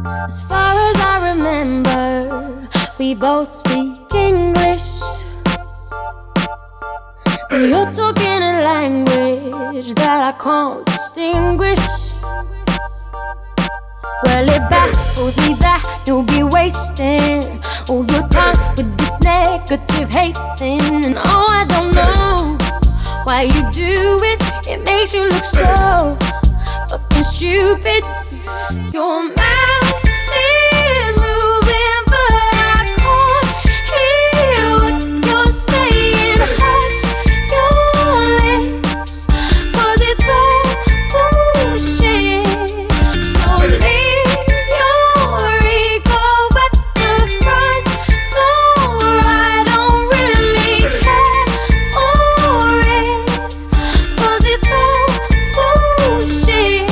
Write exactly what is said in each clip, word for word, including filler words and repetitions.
As far as I remember, we both speak English. But you're talking a language that I can't distinguish. Well, it baffles me that you'll be wasting all your time with this negative hating. And oh, I don't know why you do it. It makes you look so fucking stupid. Your mouth is moving, but I can't hear what you're saying. Hush your lips, 'cause it's all bullshit. So leave your ego at the front door. I don't really care for it, 'cause it's all bullshit.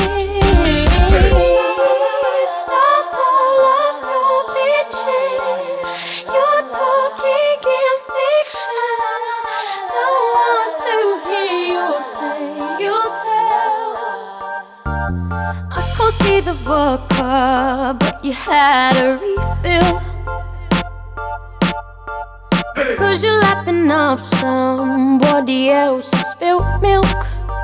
Stop all of your bitching. You're talking in fiction. Don't want to hear you tell, you tell. I can't see the vodka, but you had a refill. It's 'cause you're lapping up somebody else's spilt milk.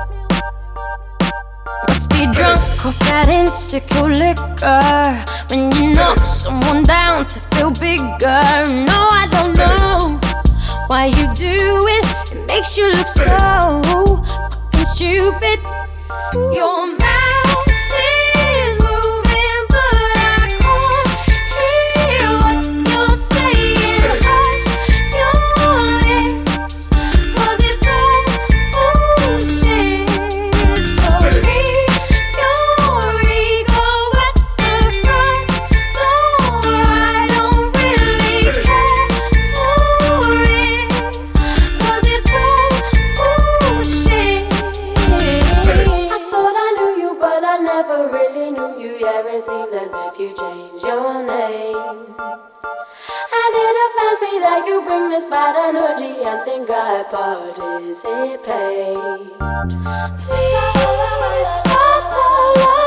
Must be drunk off that insecure liquor when you knock someone down to feel bigger. No, I don't know why you do it. It makes you look so fucking stupid. Your mouth is moving, but I can't hear what you're saying. Hush your lips, 'cause it's all bullshit. So leave your ego at the front door. I don't really care for it, 'cause it's all bullshit. I thought I knew you, but I never really knew you. Yeah, it seems as if you changed your name. And it offends me that you bring this bad energy and think I participate. Please stop all of